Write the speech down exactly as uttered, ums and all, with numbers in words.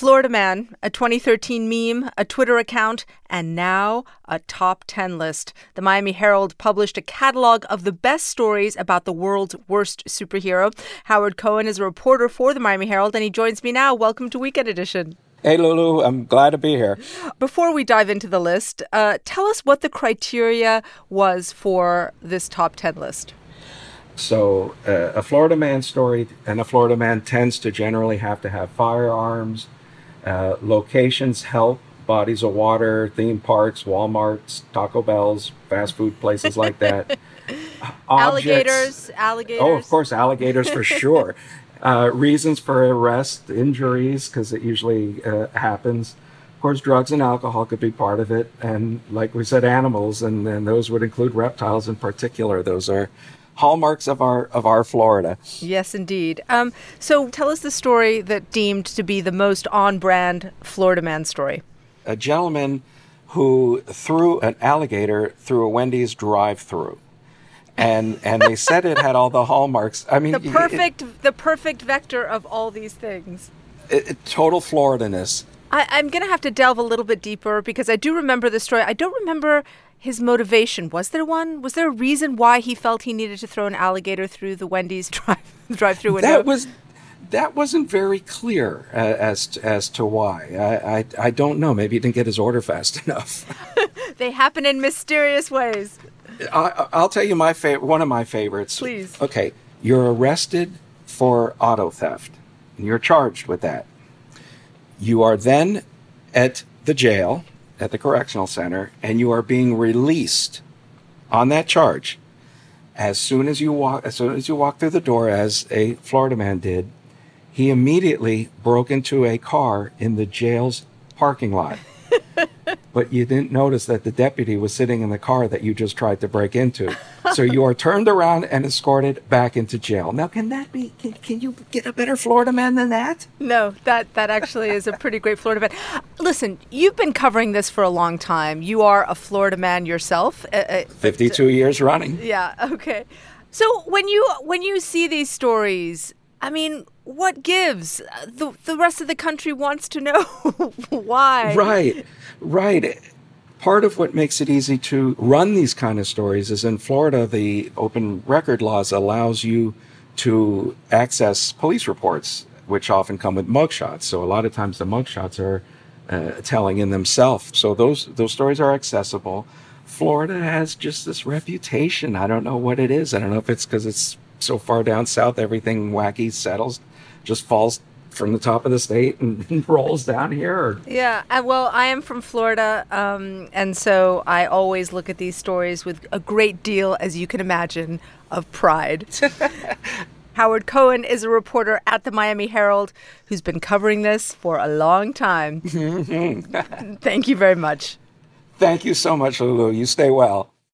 Florida Man, a twenty thirteen meme, a Twitter account, and now a top ten list. The Miami Herald published a catalog of the best stories about the world's worst superhero. Howard Cohen is a reporter for the Miami Herald, and he joins me now. Welcome to Weekend Edition. Hey, Lulu. I'm glad to be here. Before we dive into the list, uh, tell us what the criteria was for this top ten list. So uh, a Florida Man story, and a Florida Man tends to generally have to have firearms, uh, locations help, bodies of water, theme parks, Walmarts, Taco Bells, fast food places like that. Alligators, alligators. Oh, of course, alligators for sure. Uh, reasons for arrest, injuries, because it usually uh, happens. Of course, drugs and alcohol could be part of it. And like we said, animals, and, and those would include reptiles in particular. Those are hallmarks of our of our Florida. Yes, indeed. Um, so tell us the story that deemed to be the most on-brand Florida Man story. A gentleman who threw an alligator through a Wendy's drive-through. And and they said it had all the hallmarks. I mean, the perfect it, the perfect vector of all these things. It, it, total Florida-ness. I, I'm going to have to delve a little bit deeper because I do remember the story. I don't remember his motivation. Was there one? Was there a reason why he felt he needed to throw an alligator through the Wendy's drive drive-through window? That was that wasn't very clear uh, as to, as to why. I, I I don't know. Maybe he didn't get his order fast enough. They happen in mysterious ways. I, I'll tell you my favorite. One of my favorites. Please. Okay, you're arrested for auto theft, and you're charged with that. You are then at the jail, at the correctional center, and you are being released on that charge. As soon as you walk, as soon as you walk through the door, as a Florida Man did, he immediately broke into a car in the jail's parking lot. But you didn't notice that the deputy was sitting in the car that you just tried to break into. So you are turned around and escorted back into jail. Now, can that be, can, can you get a better Florida Man than that? No, that, that actually is a pretty great Florida Man. Listen, you've been covering this for a long time. You are a Florida Man yourself. Uh, fifty-two years running. Yeah, okay. So when you when you see these stories, I mean, what gives? The the rest of the country wants to know why. Right, right. Part of what makes it easy to run these kind of stories is in Florida, the open record laws allows you to access police reports, which often come with mugshots. So a lot of times the mugshots are uh, telling in themselves. So those those stories are accessible. Florida has just this reputation. I don't know what it is. I don't know if it's because it's so far down south, everything wacky settles, just falls from the top of the state and rolls down here. Or... Yeah, uh, well, I am from Florida, um, and so I always look at these stories with a great deal, as you can imagine, of pride. Howard Cohen is a reporter at the Miami Herald who's been covering this for a long time. Thank you very much. Thank you so much, Lulu. You stay well.